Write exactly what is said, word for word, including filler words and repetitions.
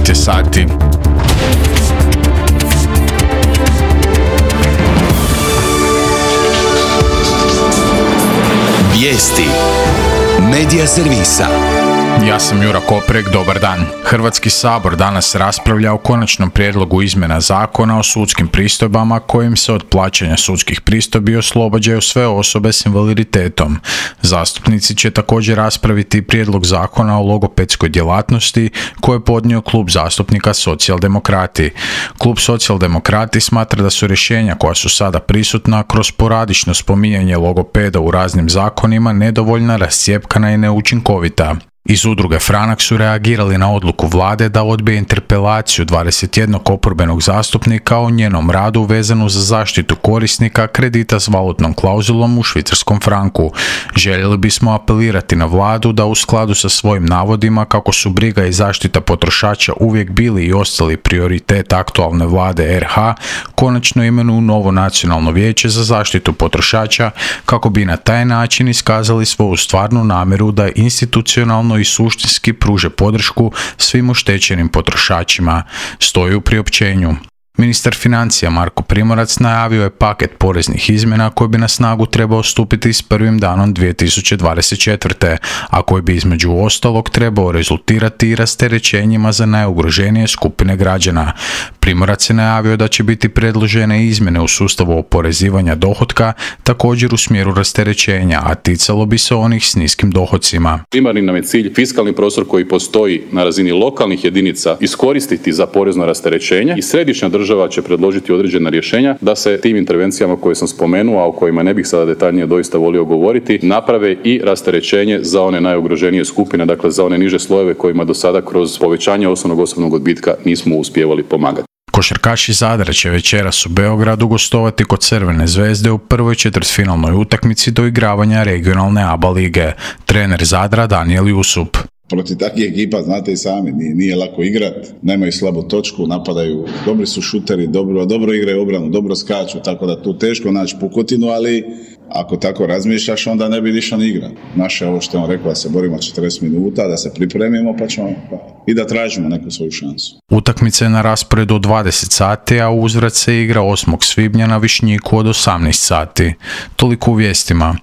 devet je sati. Vijesti Medija servisa. Ja sam Jura Koprek, dobar dan. Hrvatski sabor danas raspravlja o konačnom prijedlogu izmjena zakona o sudskim pristojbama kojim se od plaćanja sudskih pristojbi oslobađaju sve osobe s invaliditetom. Zastupnici će također raspraviti prijedlog zakona o logopedskoj djelatnosti koje je podnio klub zastupnika Socijaldemokrati. Klub Socijaldemokrati smatra da su rješenja koja su sada prisutna kroz sporadično spominjanje logopeda u raznim zakonima nedovoljna, rascjepkana i neučinkovita. Iz udruge Franak su reagirali na odluku vlade da odbije interpelaciju dvadeset jednog oporbenog zastupnika o njenom radu vezanu za zaštitu korisnika kredita s valutnom klauzulom u švicarskom franku. Željeli bismo apelirati na vladu da u skladu sa svojim navodima kako su briga i zaštita potrošača uvijek bili i ostali prioritet aktualne vlade er ha, konačno imenuju novo nacionalno vijeće za zaštitu potrošača kako bi na taj način iskazali svoju stvarnu namjeru da institucionalno i suštinski pruže podršku svim oštećenim potrošačima, stoji u priopćenju. Ministar financija Marko Primorac najavio je paket poreznih izmjena koji bi na snagu trebao stupiti s prvim danom dvije tisuće dvadeset četvrte. a koji bi između ostalog trebao rezultirati i rasterećenjima za najugroženije skupine građana. Primorac je najavio da će biti predložene izmjene u sustavu oporezivanja dohotka, također u smjeru rasterećenja, a ticalo bi se onih s niskim dohocima. Primarni nam je cilj fiskalni prostor koji postoji na razini lokalnih jedinica iskoristiti za porezno rasterećenje i središnja država Država će predložiti određena rješenja da se tim intervencijama koje sam spomenuo, a o kojima ne bih sada detaljnije doista volio govoriti, naprave i rasterećenje za one najugroženije skupine, dakle za one niže slojeve kojima do sada kroz povećanje osnovnog osobnog odbitka nismo uspijevali pomagati. Košarkaši Zadra će večeras u Beogradu gostovati kod Crvene zvezde u prvoj četvrtfinalnoj utakmici do igravanja regionalne A B A lige. Trener Zadra Danijel Jusup. Protiv takvih ekipa, znate i sami, nije, nije lako igrat, nemaju slabu točku, napadaju, dobri su šuteri, dobro, dobro igraju obranu, dobro skaču, tako da tu teško naći pukotinu, ali ako tako razmišljaš, onda ne bi išao ni igrat. Naše ovo što je on rekao, da se borimo četrdeset minuta, da se pripremimo pa ćemo pa, i da tražimo neku svoju šansu. Utakmica je na rasporedu od dvadeset sati, a uzvrat se igra osmog svibnja na Višnjiku od osamnaest sati. Toliko u vijestima.